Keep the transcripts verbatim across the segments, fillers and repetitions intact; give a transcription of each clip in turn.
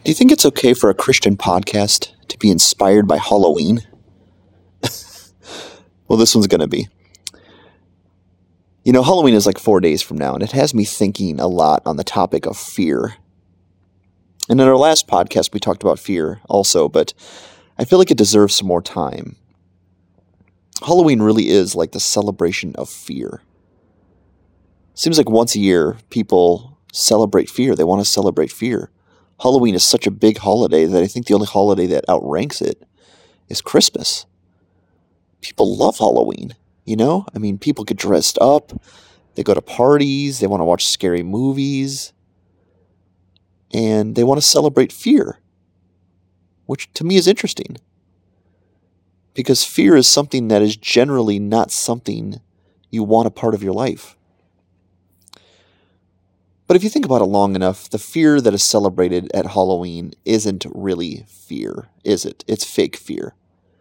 Do you think it's okay for a Christian podcast to be inspired by Halloween? Well, this one's going to be. You know, Halloween is like four days from now, and it has me thinking a lot on the topic of fear. And in our last podcast, we talked about fear also, but I feel like it deserves some more time. Halloween really is like the celebration of fear. Seems like once a year, people celebrate fear. They want to celebrate fear. Halloween is such a big holiday that I think the only holiday that outranks it is Christmas. People love Halloween, you know? I mean, people get dressed up. They go to parties. They want to watch scary movies. And they want to celebrate fear, which to me is interesting. Because fear is something that is generally not something you want a part of your life. But if you think about it long enough, the fear that is celebrated at Halloween isn't really fear, is it? It's fake fear.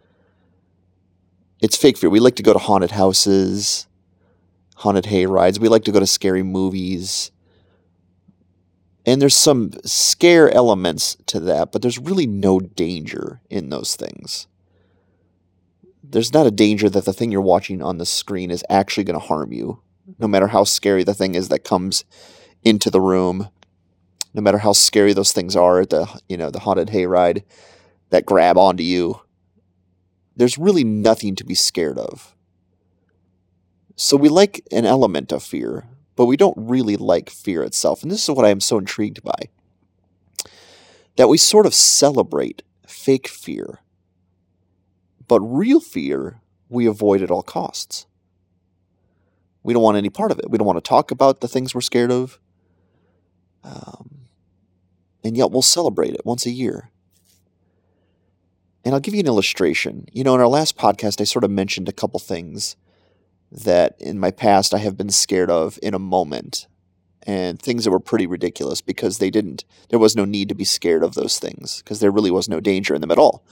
It's fake fear. We like to go to haunted houses, haunted hay rides. We like to go to scary movies. And there's some scare elements to that, but there's really no danger in those things. There's not a danger that the thing you're watching on the screen is actually going to harm you, no matter how scary the thing is that comes into the room, no matter how scary those things are at the, you know, the haunted hayride that grab onto you. There's really nothing to be scared of. So we like an element of fear, but we don't really like fear itself. And this is what I am so intrigued by. That we sort of celebrate fake fear, but real fear we avoid at all costs. We don't want any part of it. We don't want to talk about the things we're scared of. Um, and yet we'll celebrate it once a year. And I'll give you an illustration. You know, in our last podcast, I sort of mentioned a couple things that in my past I have been scared of in a moment. And things that were pretty ridiculous because they didn't, there was no need to be scared of those things because there really was no danger in them at all.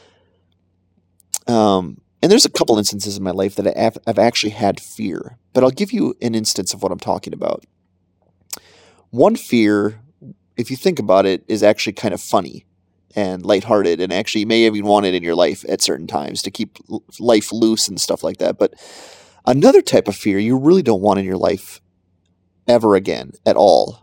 Um, and there's a couple instances in my life that I have, I've actually had fear. But I'll give you an instance of what I'm talking about. One fear, if you think about it, is actually kind of funny and lighthearted, and actually you may even want it in your life at certain times to keep life loose and stuff like that. But another type of fear you really don't want in your life ever again at all.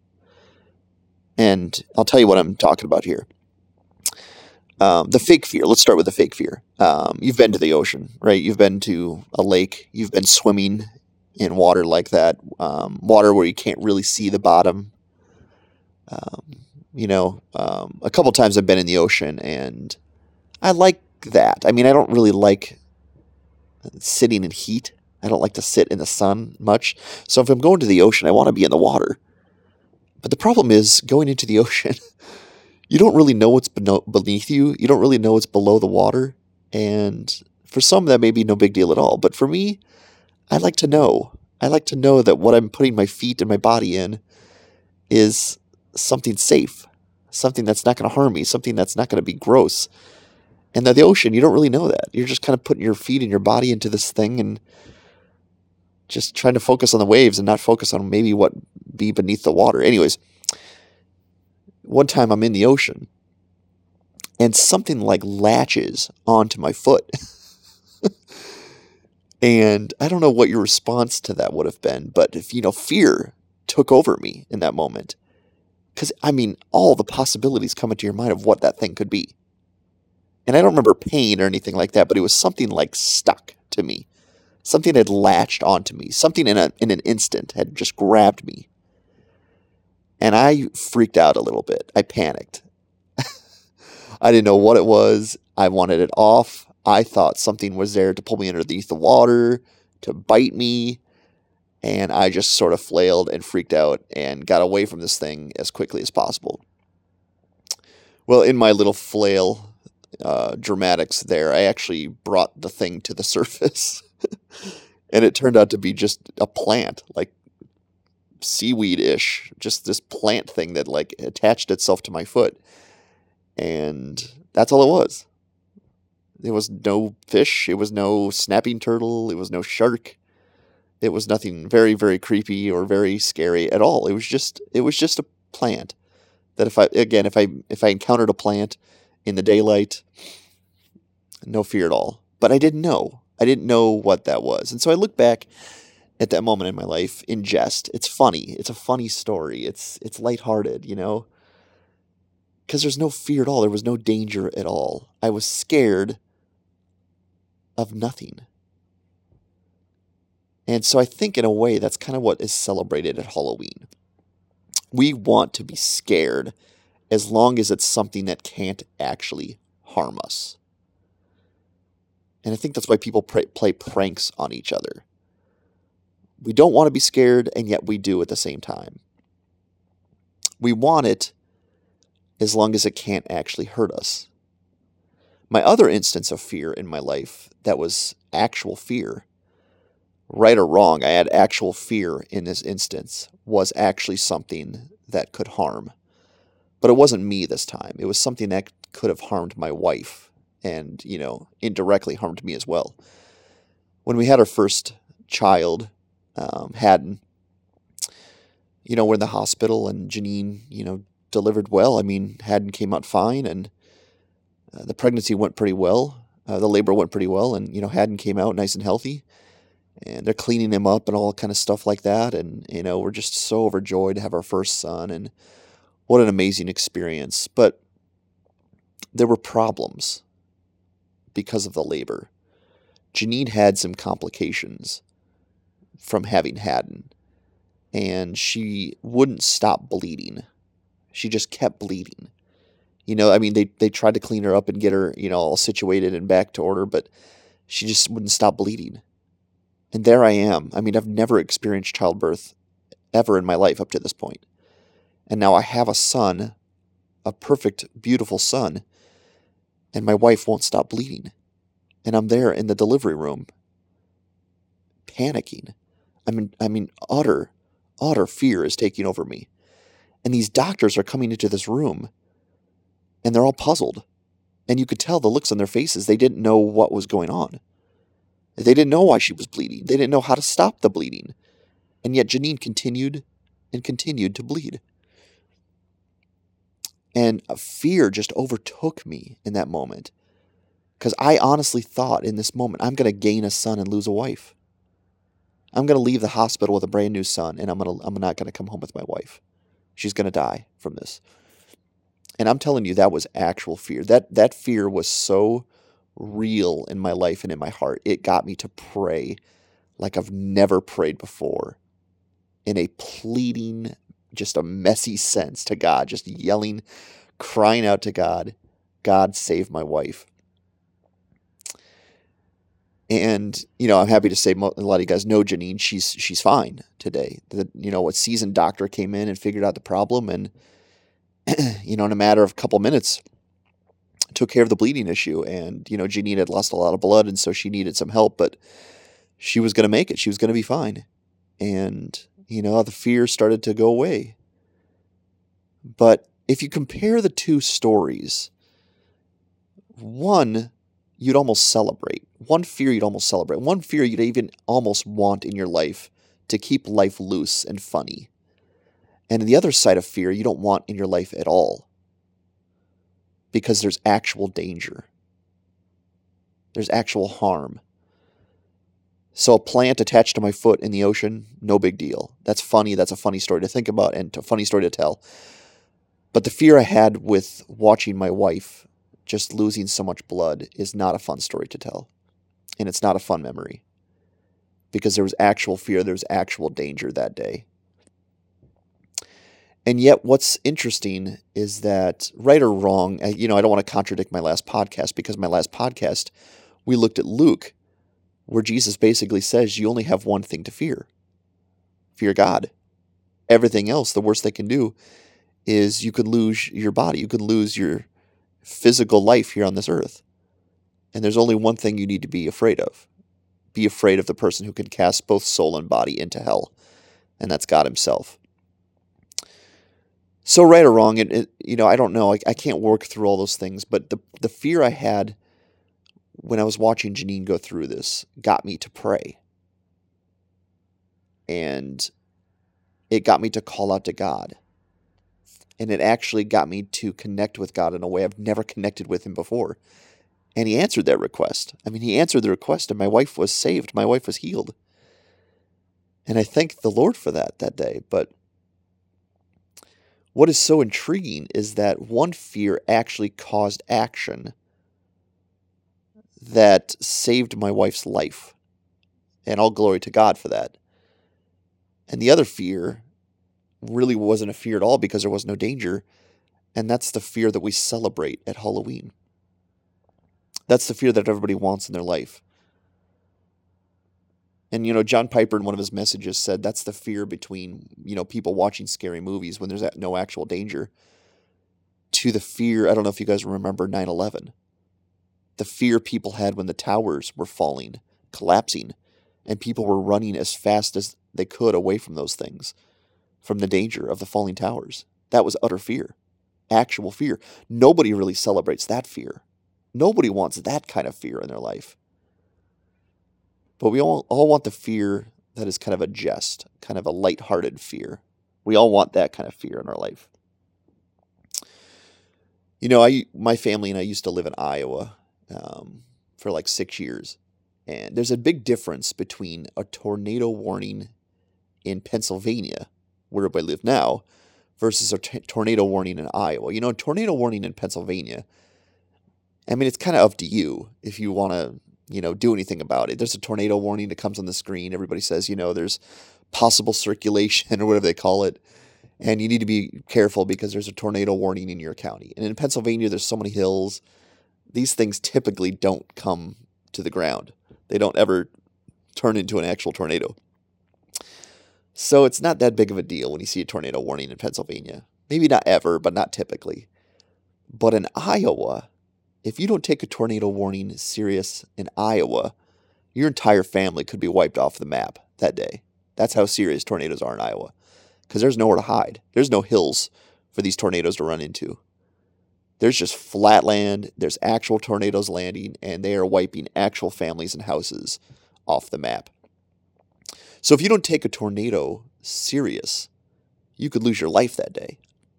And I'll tell you what I'm talking about here. Um, the fake fear. Let's start with the fake fear. Um, you've been to the ocean, right? You've been to a lake. You've been swimming in water like that, um, water where you can't really see the bottom. Um, you know, um, a couple times I've been in the ocean, and I like that. I mean, I don't really like sitting in heat. I don't like to sit in the sun much. So if I'm going to the ocean, I want to be in the water. But the problem is going into the ocean, you don't really know what's beneath you. You don't really know what's below the water. And for some, that may be no big deal at all. But for me, I like to know. I like to know that what I'm putting my feet and my body in is something safe, something that's not going to harm me, something that's not going to be gross. And that the ocean, you don't really know that. You're just kind of putting your feet and your body into this thing and just trying to focus on the waves and not focus on maybe what be beneath the water. Anyways, one time I'm in the ocean and something like latches onto my foot. And I don't know what your response to that would have been, but if, you know, fear took over me in that moment. Because, I mean, all the possibilities come into your mind of what that thing could be. And I don't remember pain or anything like that, but it was something like stuck to me. Something had latched onto me. Something in a in an instant had just grabbed me. And I freaked out a little bit. I panicked. I didn't know what it was. I wanted it off. I thought something was there to pull me underneath the water, to bite me. And I just sort of flailed and freaked out and got away from this thing as quickly as possible. Well, in my little flail uh, dramatics there, I actually brought the thing to the surface. And it turned out to be just a plant, like seaweed-ish. Just this plant thing that like attached itself to my foot. And that's all it was. There was no fish. It was no snapping turtle. It was no shark. It was nothing very, very creepy or very scary at all. It was just, it was just a plant That if I, again, if I, if I encountered a plant in the daylight, no fear at all. But I didn't know. I didn't know what that was. And so I look back at that moment in my life in jest. It's funny. It's a funny story. It's, it's lighthearted, you know, because there's no fear at all. There was no danger at all. I was scared of nothing. And so I think in a way that's kind of what is celebrated at Halloween. We want to be scared as long as it's something that can't actually harm us. And I think that's why people pray, play pranks on each other. We don't want to be scared, and yet we do at the same time. We want it as long as it can't actually hurt us. My other instance of fear in my life that was actual fear, right or wrong, I had actual fear in this instance, was actually something that could harm. But it wasn't me this time. It was something that could have harmed my wife and, you know, indirectly harmed me as well. When we had our first child, um, Haddon, you know, we're in the hospital and Janine, you know, delivered well. I mean, Haddon came out fine and uh, the pregnancy went pretty well. Uh, the labor went pretty well. And, you know, Haddon came out nice and healthy. And they're cleaning him up and all kind of stuff like that. And, you know, we're just so overjoyed to have our first son. And what an amazing experience. But there were problems because of the labor. Janine had some complications from having Haddon. And she wouldn't stop bleeding. She just kept bleeding. You know, I mean, they, they tried to clean her up and get her, you know, all situated and back to order, but she just wouldn't stop bleeding. And there I am. I mean, I've never experienced childbirth ever in my life up to this point. And now I have a son, a perfect, beautiful son, and my wife won't stop bleeding. And I'm there in the delivery room, panicking. I mean, I mean, utter, utter fear is taking over me. And these doctors are coming into this room, and they're all puzzled. And you could tell the looks on their faces. They didn't know what was going on. They didn't know why she was bleeding. They didn't know how to stop the bleeding. And yet Janine continued and continued to bleed. And a fear just overtook me in that moment. Because I honestly thought in this moment, I'm going to gain a son and lose a wife. I'm going to leave the hospital with a brand new son, and I'm going to, I'm not going to come home with my wife. She's going to die from this. And I'm telling you, that was actual fear. That that fear was so real in my life and in my heart. It got me to pray like I've never prayed before, in a pleading, just a messy sense to God, just yelling, crying out to God, God, save my wife. And, you know, I'm happy to say a lot of you guys know Janine. She's she's fine today. The, you know, a seasoned doctor came in and figured out the problem, and, you know, in a matter of a couple minutes, took care of the bleeding issue. And, you know, Janine had lost a lot of blood, and so she needed some help, but she was going to make it. She was going to be fine. And, you know, the fear started to go away. But if you compare the two stories, one, you'd almost celebrate. One fear you'd almost celebrate. One fear you'd even almost want in your life to keep life loose and funny. And the other side of fear you don't want in your life at all, because there's actual danger. There's actual harm. So a plant attached to my foot in the ocean, no big deal. That's funny. That's a funny story to think about and a funny story to tell. But the fear I had with watching my wife just losing so much blood is not a fun story to tell. And it's not a fun memory. Because there was actual fear, there was actual danger that day. And yet what's interesting is that, right or wrong, you know, I don't want to contradict my last podcast, because my last podcast, we looked at Luke, where Jesus basically says you only have one thing to fear. Fear God. Everything else, the worst they can do is you could lose your body. You could lose your physical life here on this earth. And there's only one thing you need to be afraid of. Be afraid of the person who can cast both soul and body into hell. And that's God himself. So right or wrong, it, it, you know, I don't know. I, I can't work through all those things. But the, the fear I had when I was watching Janine go through this got me to pray. And it got me to call out to God. And it actually got me to connect with God in a way I've never connected with him before. And he answered that request. I mean, he answered the request, and my wife was saved. My wife was healed. And I thank the Lord for that that day. But what is so intriguing is that one fear actually caused action that saved my wife's life. And all glory to God for that. And the other fear really wasn't a fear at all because there was no danger. And that's the fear that we celebrate at Halloween. That's the fear that everybody wants in their life. And, you know, John Piper in one of his messages said that's the fear between, you know, people watching scary movies when there's no actual danger to the fear, I don't know if you guys remember nine eleven. The fear people had when the towers were falling, collapsing, and people were running as fast as they could away from those things, from the danger of the falling towers. That was utter fear, actual fear. Nobody really celebrates that fear. Nobody wants that kind of fear in their life. But we all, all want the fear that is kind of a jest, kind of a lighthearted fear. We all want that kind of fear in our life. You know, I my family and I used to live in Iowa um, for like six years. And there's a big difference between a tornado warning in Pennsylvania, where I live now, versus a t- tornado warning in Iowa. You know, a tornado warning in Pennsylvania, I mean, it's kind of up to you if you want to, you know, do anything about it. There's a tornado warning that comes on the screen. Everybody says, you know, there's possible circulation or whatever they call it. And you need to be careful because there's a tornado warning in your county. And in Pennsylvania, there's so many hills. These things typically don't come to the ground. They don't ever turn into an actual tornado. So it's not that big of a deal when you see a tornado warning in Pennsylvania. Maybe not ever, but not typically. But in Iowa, if you don't take a tornado warning serious in Iowa, your entire family could be wiped off the map that day. That's how serious tornadoes are in Iowa. Because there's nowhere to hide. There's no hills for these tornadoes to run into. There's just flat land. There's actual tornadoes landing, and they are wiping actual families and houses off the map. So if you don't take a tornado serious, you could lose your life that day.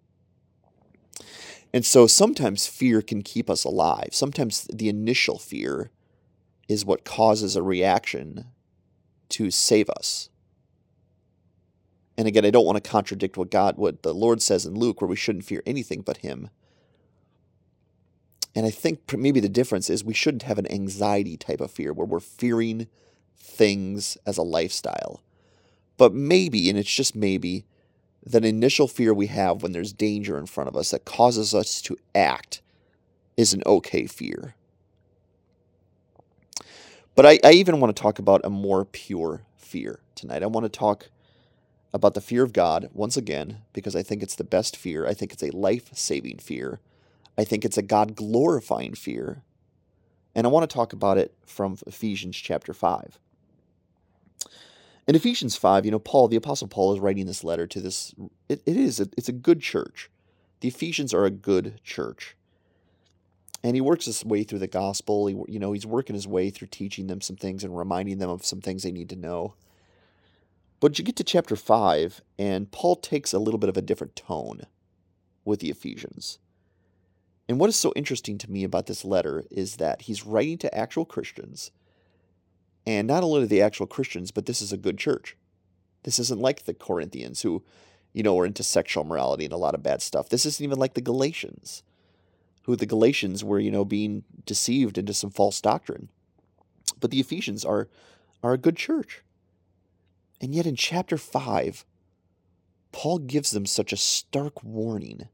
And so sometimes fear can keep us alive. Sometimes the initial fear is what causes a reaction to save us. And again, I don't want to contradict what God, what the Lord says in Luke, where we shouldn't fear anything but him. And I think maybe the difference is we shouldn't have an anxiety type of fear where we're fearing things as a lifestyle. But maybe, and it's just maybe, that initial fear we have when there's danger in front of us that causes us to act is an okay fear. But I, I even want to talk about a more pure fear tonight. I want to talk about the fear of God once again, because I think it's the best fear. I think it's a life-saving fear. I think it's a God-glorifying fear. And I want to talk about it from Ephesians chapter five. In Ephesians five, you know, Paul, the Apostle Paul is writing this letter to this, it, it is, it's a good church. The Ephesians are a good church. And he works his way through the gospel. He, you know, he's working his way through teaching them some things and reminding them of some things they need to know. But you get to chapter five, and Paul takes a little bit of a different tone with the Ephesians. And what is so interesting to me about this letter is that he's writing to actual Christians. And not only the actual Christians, but this is a good church. This isn't like the Corinthians who, you know, are into sexual morality and a lot of bad stuff. This isn't even like the Galatians, who the Galatians were, you know, being deceived into some false doctrine. But the Ephesians are, are a good church. And yet in chapter five, Paul gives them such a stark warning,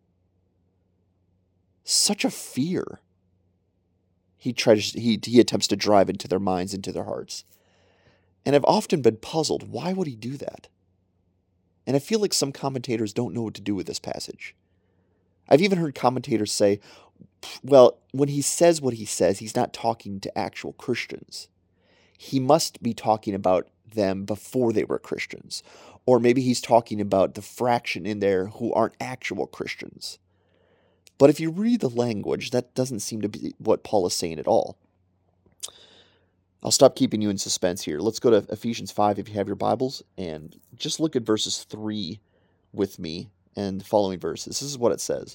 such a fear. He tries, he, he attempts to drive into their minds, into their hearts. And I've often been puzzled, why would he do that? And I feel like some commentators don't know what to do with this passage. I've even heard commentators say, well, when he says what he says, he's not talking to actual Christians. He must be talking about them before they were Christians. Or maybe he's talking about the fraction in there who aren't actual Christians. But if you read the language, that doesn't seem to be what Paul is saying at all. I'll stop keeping you in suspense here. Let's go to Ephesians five if you have your Bibles, and just look at verses three with me and the following verses. This is what it says.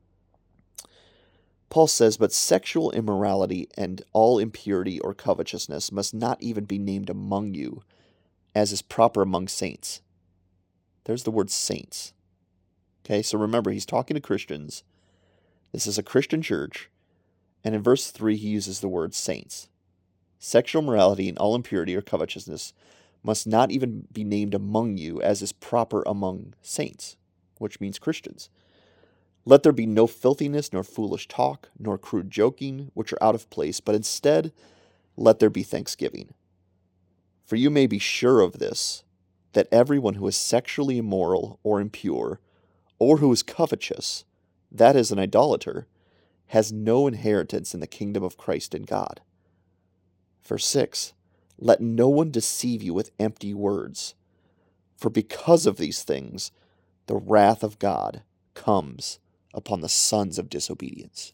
Paul says, "But sexual immorality and all impurity or covetousness must not even be named among you, as is proper among saints." There's the word saints. Okay, so remember, he's talking to Christians. This is a Christian church. And in verse three, he uses the word saints. Sexual morality and all impurity or covetousness must not even be named among you, as is proper among saints, which means Christians. "Let there be no filthiness, nor foolish talk, nor crude joking, which are out of place, but instead let there be thanksgiving. For you may be sure of this, that everyone who is sexually immoral or impure, or who is covetous, that is, an idolater, has no inheritance in the kingdom of Christ and God." Verse six, "Let no one deceive you with empty words, for because of these things the wrath of God comes upon the sons of disobedience."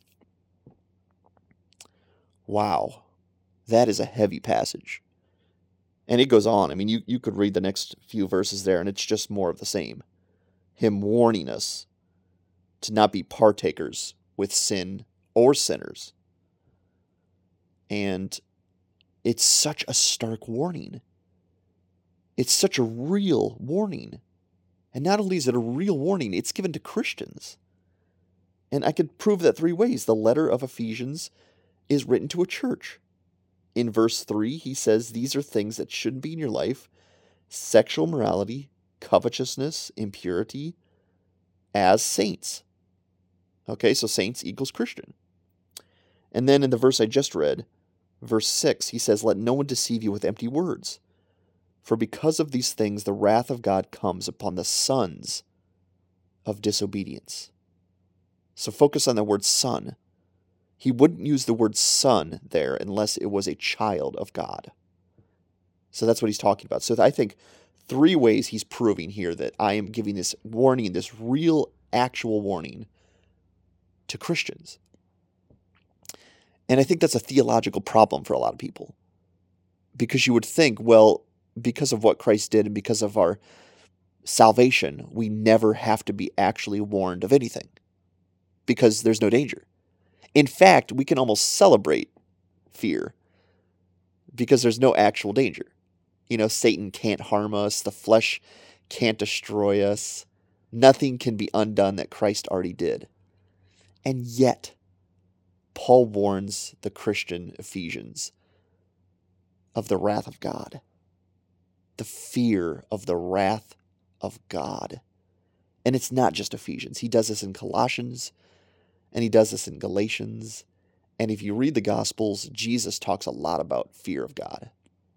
Wow, that is a heavy passage. And it goes on. I mean, you, you could read the next few verses there, and it's just more of the same. Him warning us to not be partakers with sin or sinners. And it's such a stark warning. It's such a real warning. And not only is it a real warning, it's given to Christians. And I could prove that three ways. The letter of Ephesians is written to a church. In verse three, he says these are things that shouldn't be in your life: sexual morality, covetousness, impurity, as saints. Okay, so saints equals Christian. And then in the verse I just read, verse six, he says, "Let no one deceive you with empty words. For because of these things, the wrath of God comes upon the sons of disobedience." So focus on the word son. He wouldn't use the word son there unless it was a child of God. So that's what he's talking about. So I think three ways he's proving here that I am giving this warning, this real, actual warning to Christians. And I think that's a theological problem for a lot of people. Because you would think, well, because of what Christ did and because of our salvation, we never have to be actually warned of anything, because there's no danger. In fact, we can almost celebrate fear because there's no actual danger. You know, Satan can't harm us. The flesh can't destroy us. Nothing can be undone that Christ already did. And yet, Paul warns the Christian Ephesians of the wrath of God. The fear of the wrath of God. And it's not just Ephesians. He does this in Colossians, and he does this in Galatians. And if you read the Gospels, Jesus talks a lot about fear of God.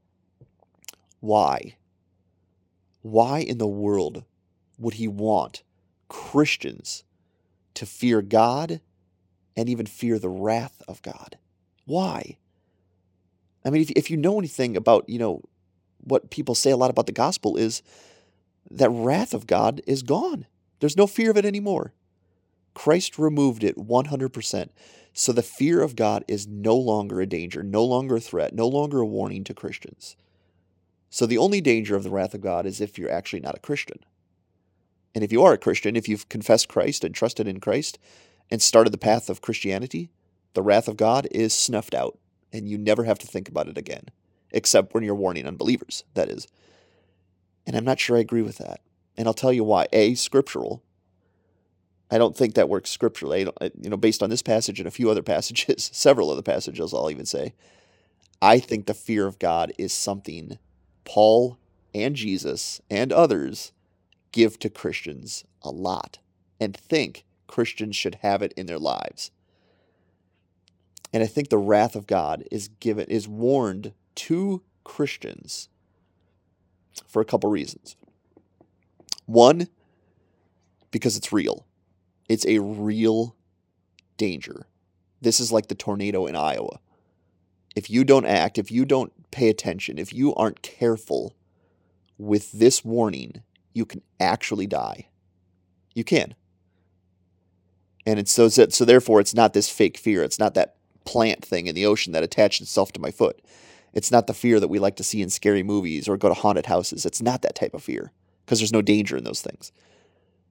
Why? Why in the world would he want Christians to fear God and even fear the wrath of God? Why? I mean, if, if you know anything about, you know, what people say a lot about the gospel is that wrath of God is gone. There's no fear of it anymore. Christ removed it one hundred percent. So the fear of God is no longer a danger, no longer a threat, no longer a warning to Christians. So the only danger of the wrath of God is if you're actually not a Christian. And if you are a Christian, if you've confessed Christ and trusted in Christ and started the path of Christianity, the wrath of God is snuffed out, and you never have to think about it again, except when you're warning unbelievers, that is. And I'm not sure I agree with that. And I'll tell you why. A, scriptural. I don't think that works scripturally. I don't, you know, based on this passage and a few other passages, several other passages, I'll even say, I think the fear of God is something Paul and Jesus and others give to Christians a lot and think Christians should have it in their lives. And I think the wrath of God is given, is warned to Christians for a couple reasons. One, because it's real. It's a real danger. This is like the tornado in Iowa. If you don't act, if you don't pay attention, if you aren't careful with this warning, you can actually die. You can. And it's so, so therefore it's not this fake fear. It's not that plant thing in the ocean that attached itself to my foot. It's not the fear that we like to see in scary movies or go to haunted houses. It's not that type of fear because there's no danger in those things.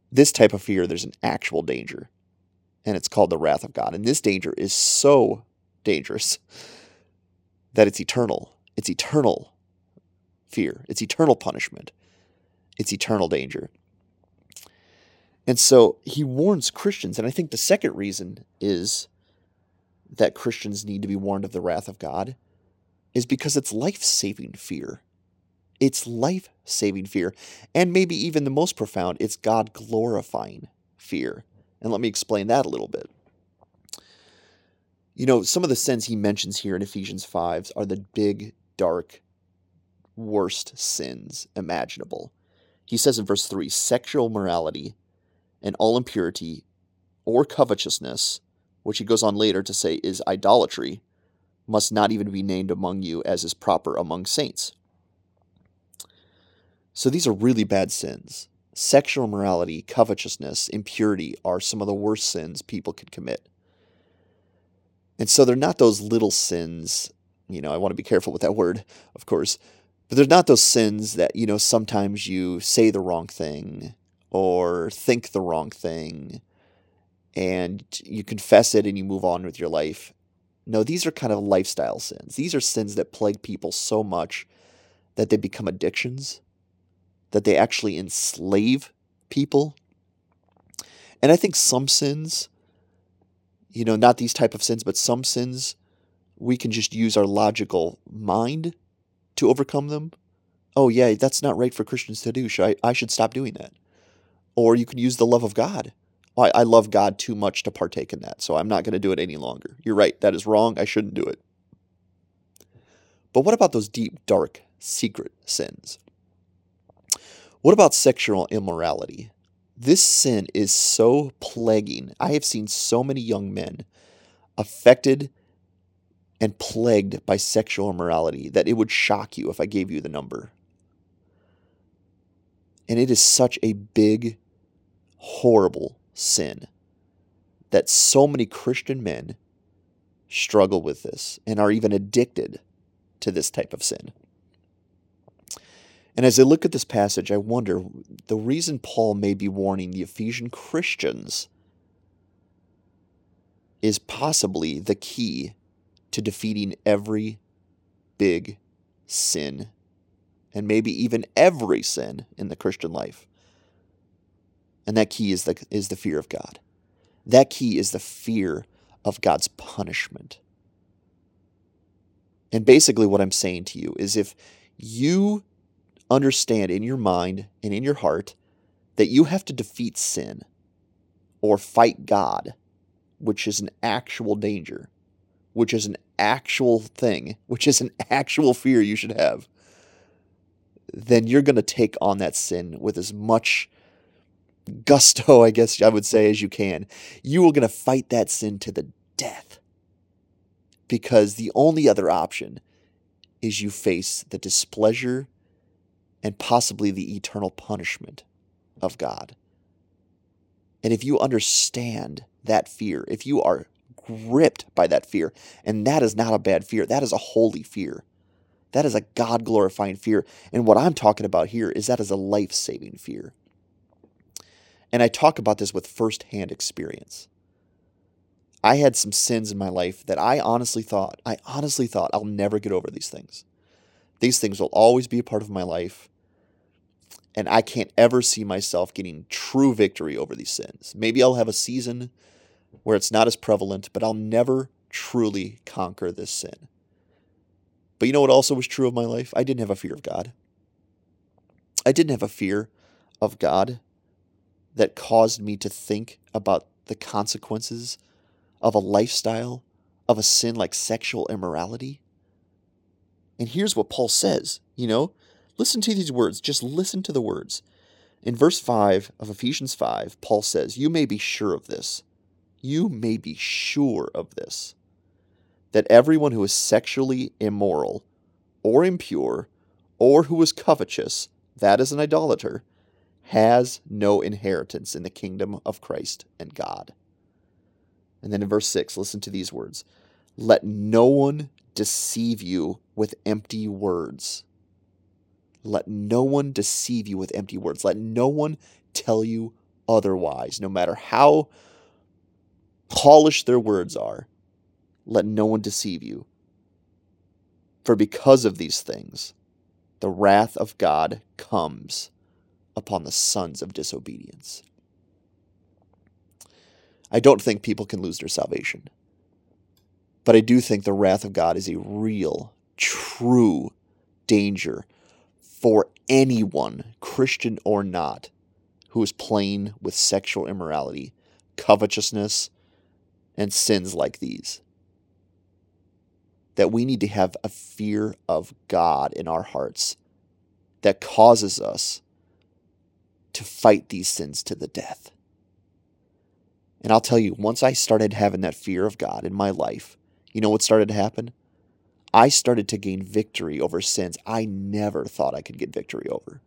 This type of fear, there's an actual danger, and it's called the wrath of God. And this danger is so dangerous that it's eternal. It's eternal fear. It's eternal punishment. It's eternal danger. And so he warns Christians, and I think the second reason is that Christians need to be warned of the wrath of God is because it's life-saving fear. It's life-saving fear. And maybe even the most profound, it's God-glorifying fear. And let me explain that a little bit. You know, some of the sins he mentions here in Ephesians five are the big, dark, worst sins imaginable. He says in verse three, sexual morality and all impurity or covetousness, which he goes on later to say is idolatry, must not even be named among you as is proper among saints. So these are really bad sins. Sexual immorality, covetousness, impurity are some of the worst sins people could commit. And so they're not those little sins, you know, I want to be careful with that word, of course, but they're not those sins that, you know, sometimes you say the wrong thing or think the wrong thing and you confess it and you move on with your life. No, these are kind of lifestyle sins. These are sins that plague people so much that they become addictions, that they actually enslave people. And I think some sins, you know, not these type of sins, but some sins, we can just use our logical mind to overcome them. Oh yeah, that's not right for Christians to do. Should I, I should stop doing that. Or you can use the love of God. Oh, I, I love God too much to partake in that, so I'm not going to do it any longer. You're right, that is wrong. I shouldn't do it. But what about those deep, dark, secret sins? What about sexual immorality? This sin is so plaguing. I have seen so many young men affected and plagued by sexual immorality that it would shock you if I gave you the number. And it is such a big, horrible sin that so many Christian men struggle with this and are even addicted to this type of sin. And as I look at this passage, I wonder, the reason Paul may be warning the Ephesian Christians is possibly the key to defeating every big sin, and maybe even every sin in the Christian life. And that key is the, is the fear of God. That key is the fear of God's punishment. And basically what I'm saying to you is if you understand in your mind and in your heart that you have to defeat sin or fight God, which is an actual danger, which is an actual thing, which is an actual fear you should have, then you're going to take on that sin with as much gusto, I guess I would say, as you can. You are going to fight that sin to the death, because the only other option is you face the displeasure and possibly the eternal punishment of God. And if you understand that fear, if you are gripped by that fear, and that is not a bad fear, that is a holy fear. That is a God-glorifying fear. And what I'm talking about here is that is a life-saving fear. And I talk about this with firsthand experience. I had some sins in my life that I honestly thought, I honestly thought I'll never get over these things. These things will always be a part of my life. And I can't ever see myself getting true victory over these sins. Maybe I'll have a season where it's not as prevalent, but I'll never truly conquer this sin. But you know what also was true of my life? I didn't have a fear of God. I didn't have a fear of God that caused me to think about the consequences of a lifestyle of a sin like sexual immorality. And here's what Paul says, you know, listen to these words, just listen to the words. In verse five of Ephesians five, Paul says, you may be sure of this. You may be sure of this, that everyone who is sexually immoral or impure or who is covetous, that is an idolater, has no inheritance in the kingdom of Christ and God. And then in verse six, listen to these words. Let no one deceive you with empty words. Let no one deceive you with empty words. Let no one tell you otherwise, no matter how polished their words are, let no one deceive you. For because of these things, the wrath of God comes upon the sons of disobedience. I don't think people can lose their salvation. But I do think the wrath of God is a real, true danger for anyone, Christian or not, who is playing with sexual immorality, covetousness, and sins like these. That we need to have a fear of God in our hearts that causes us to fight these sins to the death. And I'll tell you, once I started having that fear of God in my life, you know what started to happen? I started to gain victory over sins I never thought I could get victory over.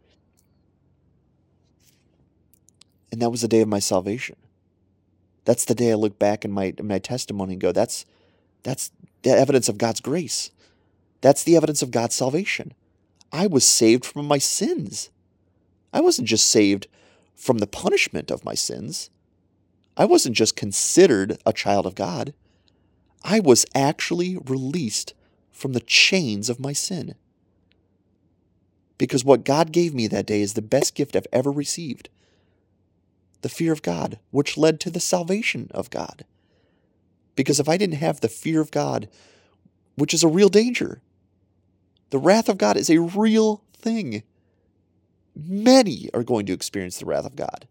And that was the day of my salvation. That's the day I look back in my, in my testimony and go, that's, that's the evidence of God's grace. That's the evidence of God's salvation. I was saved from my sins. I wasn't just saved from the punishment of my sins. I wasn't just considered a child of God. I was actually released from the chains of my sin. Because what God gave me that day is the best gift I've ever received. The fear of God, which led to the salvation of God. Because if I didn't have the fear of God, which is a real danger, the wrath of God is a real thing. Many are going to experience the wrath of God.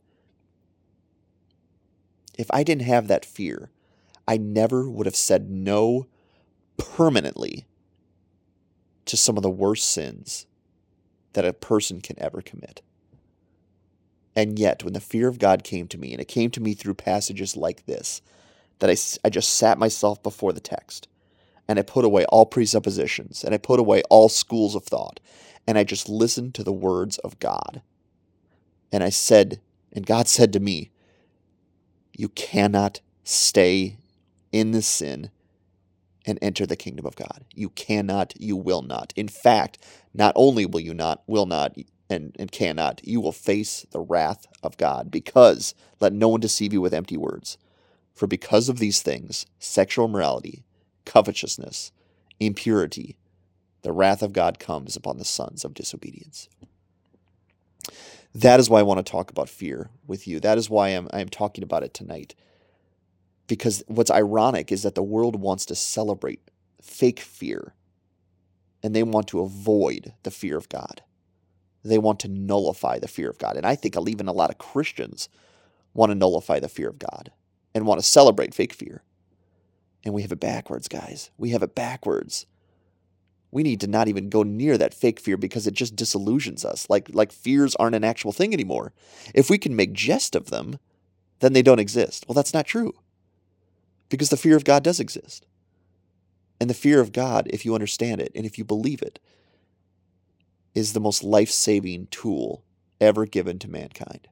If I didn't have that fear, I never would have said no permanently to some of the worst sins that a person can ever commit. And yet, when the fear of God came to me, and it came to me through passages like this, that I, I just sat myself before the text, and I put away all presuppositions, and I put away all schools of thought, and I just listened to the words of God. And I said, and God said to me, you cannot stay in this sin and enter the kingdom of God. You cannot, you will not. In fact, not only will you not, will not, and, and cannot, you will face the wrath of God, because let no one deceive you with empty words. For because of these things, sexual immorality, covetousness, impurity, the wrath of God comes upon the sons of disobedience. That is why I want to talk about fear with you. That is why I'm, I'm talking about it tonight. Because what's ironic is that the world wants to celebrate fake fear, and they want to avoid the fear of God. They want to nullify the fear of God. And I think even a lot of Christians want to nullify the fear of God and want to celebrate fake fear. And we have it backwards, guys. We have it backwards. We need to not even go near that fake fear, because it just disillusions us. Like, like fears aren't an actual thing anymore. If we can make jest of them, then they don't exist. Well, that's not true. Because the fear of God does exist. And the fear of God, if you understand it and if you believe it, is the most life-saving tool ever given to mankind.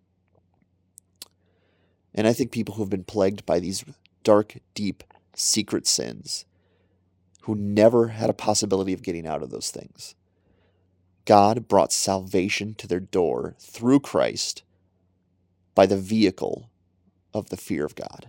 And I think people who have been plagued by these dark, deep, secret sins, who never had a possibility of getting out of those things, God brought salvation to their door through Christ by the vehicle of the fear of God.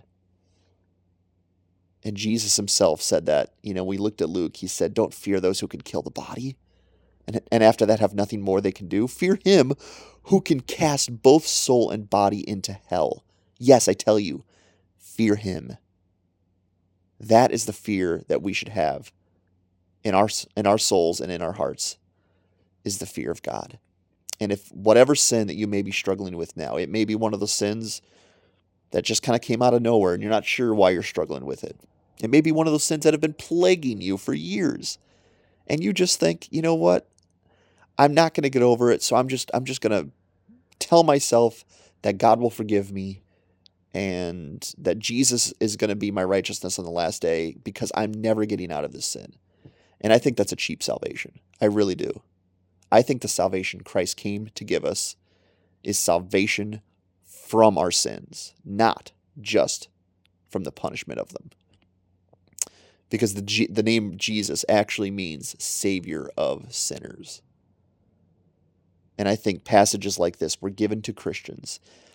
And Jesus himself said that, you know, we looked at Luke, he said, don't fear those who can kill the body, and, and after that have nothing more they can do. Fear him who can cast both soul and body into hell. Yes, I tell you, fear him. That is the fear that we should have in our, in our souls and in our hearts, is the fear of God. And if whatever sin that you may be struggling with now, it may be one of those sins that just kind of came out of nowhere and you're not sure why you're struggling with it. It may be one of those sins that have been plaguing you for years. And you just think, you know what? I'm not going to get over it, so I'm just I'm just going to tell myself that God will forgive me and that Jesus is going to be my righteousness on the last day, because I'm never getting out of this sin. And I think that's a cheap salvation. I really do. I think the salvation Christ came to give us is salvation from our sins, not just from the punishment of them. Because the G- the name Jesus actually means Savior of sinners. And I think passages like this were given to Christians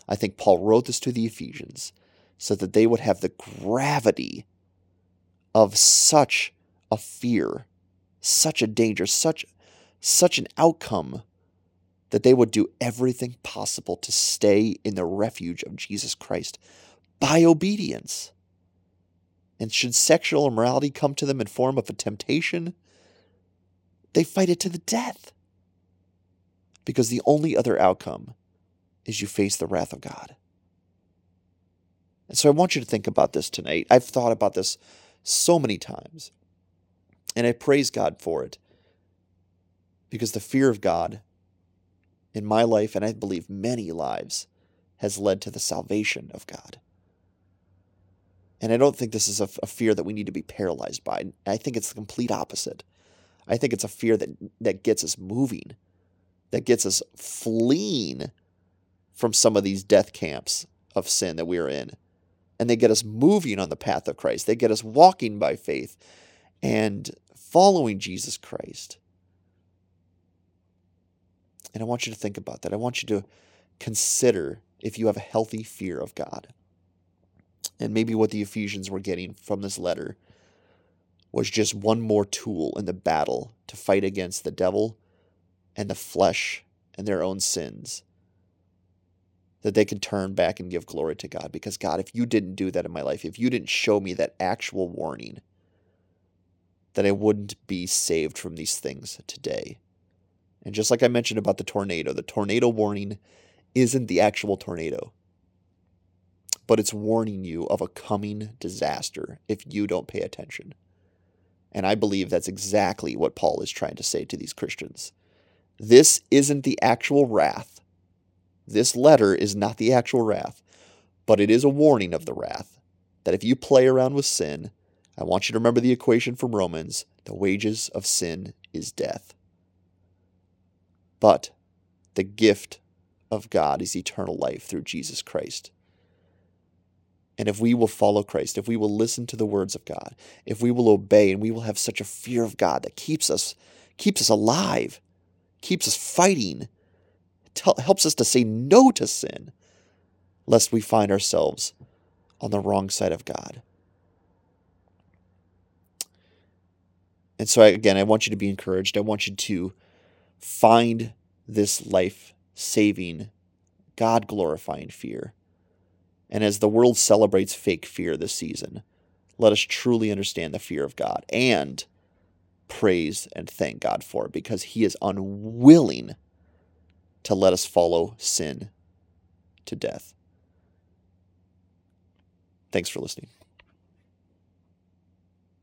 I think Paul wrote this to the Ephesians so that they would have the gravity of such a fear, such a danger, such, such an outcome, that they would do everything possible to stay in the refuge of Jesus Christ by obedience. And should sexual immorality come to them in form of a temptation, they fight it to the death. Because the only other outcome is you face the wrath of God. And so I want you to think about this tonight. I've thought about this so many times. And I praise God for it. Because the fear of God in my life, and I believe many lives, has led to the salvation of God. And I don't think this is a, a fear that we need to be paralyzed by. I think it's the complete opposite. I think it's a fear that, that gets us moving, that gets us fleeing from some of these death camps of sin that we are in. And they get us moving on the path of Christ. They get us walking by faith and following Jesus Christ. And I want you to think about that. I want you to consider if you have a healthy fear of God. And maybe what the Ephesians were getting from this letter was just one more tool in the battle to fight against the devil and the flesh and their own sins, that they can turn back and give glory to God. Because God, if you didn't do that in my life, if you didn't show me that actual warning, that I wouldn't be saved from these things today. And just like I mentioned about the tornado, the tornado warning isn't the actual tornado, but it's warning you of a coming disaster if you don't pay attention. And I believe that's exactly what Paul is trying to say to these Christians. This isn't the actual wrath. This letter is not the actual wrath, but it is a warning of the wrath, that if you play around with sin, I want you to remember the equation from Romans, the wages of sin is death. But the gift of God is eternal life through Jesus Christ. And if we will follow Christ, if we will listen to the words of God, if we will obey, and we will have such a fear of God that keeps us, keeps us alive, keeps us fighting, tell, helps us to say no to sin, lest we find ourselves on the wrong side of God. And so, again, I want you to be encouraged. I want you to find this life-saving, God-glorifying fear. And as the world celebrates fake fear this season, let us truly understand the fear of God and praise and thank God for it, because he is unwilling to let us follow sin to death. Thanks for listening.